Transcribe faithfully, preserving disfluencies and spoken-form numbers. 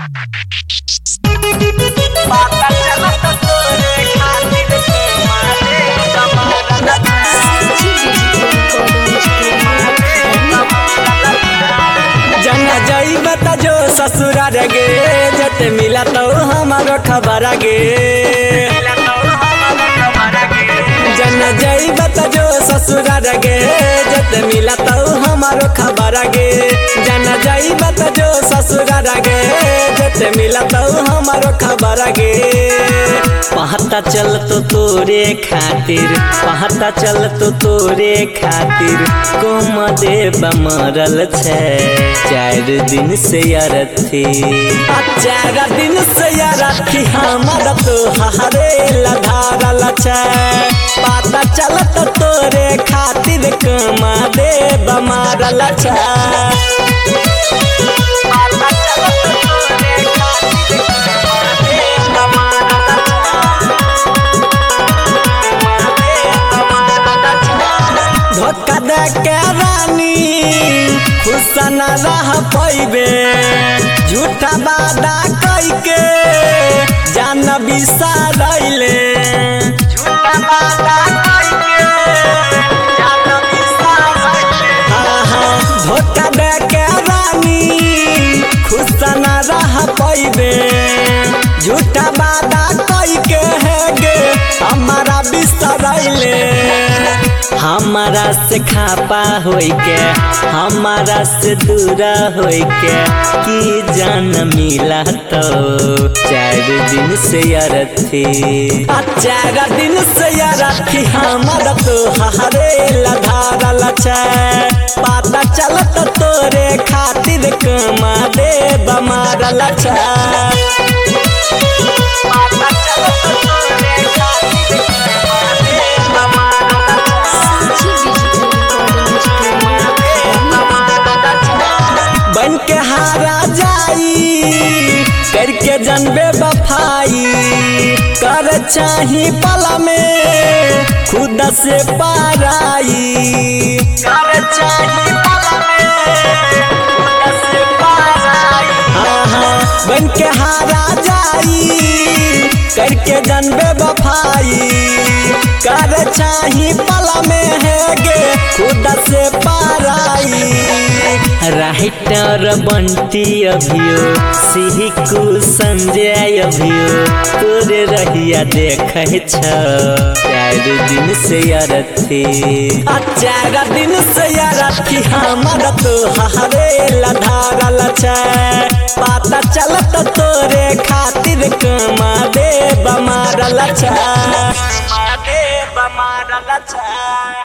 जना जाइब त जो ससुरार गे जत मिला तो हमारो खबर गे। जना जाइब त जो ससुरार गे जत मिला तो हमारो खबर गे। जना जाइब त जो ससुरार गे जत मिला तो हमारो खबर गे। पहता चल तो तोरे खातिर पहता चल तो तोरे खातिर कोम देव मरल छे चार दिन से यारथी चार दिन से यारथी हमारा तो हरे लधारल छे। पता चल तो तोरे खातिर कोम देव मरल छे। धोखा दे के रानी खुश न रह पैबे झूठा वादा कई के जान बिसारैले। झूठा वादा कई के जान बिसारैले। हाँ हाँ धोखा दे के रानी खुश न रह पैबे झूठा वादा कई के है गे हमारा बिसरैले। हमारा से खापा होई के हमारा से दूरा होई के की जान मिला तो चार दिन से यारथी चार दिन से यारथी हमारा तो हरे लधारल छे। पता चल तो तोरे खातिर कमा देव मारल छे। बन के हारा जाई करके जनबे बफाई कर चाही पला में खुद से पाराई कर चाही पला में खुद से पाराई। हाँ हाँ बन के हारा जाई करके जनबे बफाई कर चाही पला में है गे खुद से पाराई। राइटर बंटी अभियो सिहिकू संजय अभियो तोरे रहिया देखे छ चार दिन से यारथी चार दिन से यारथी हमारा तो हरे लधारल छे। पता चल तो तोरे खातिर कमा देव मारल छे।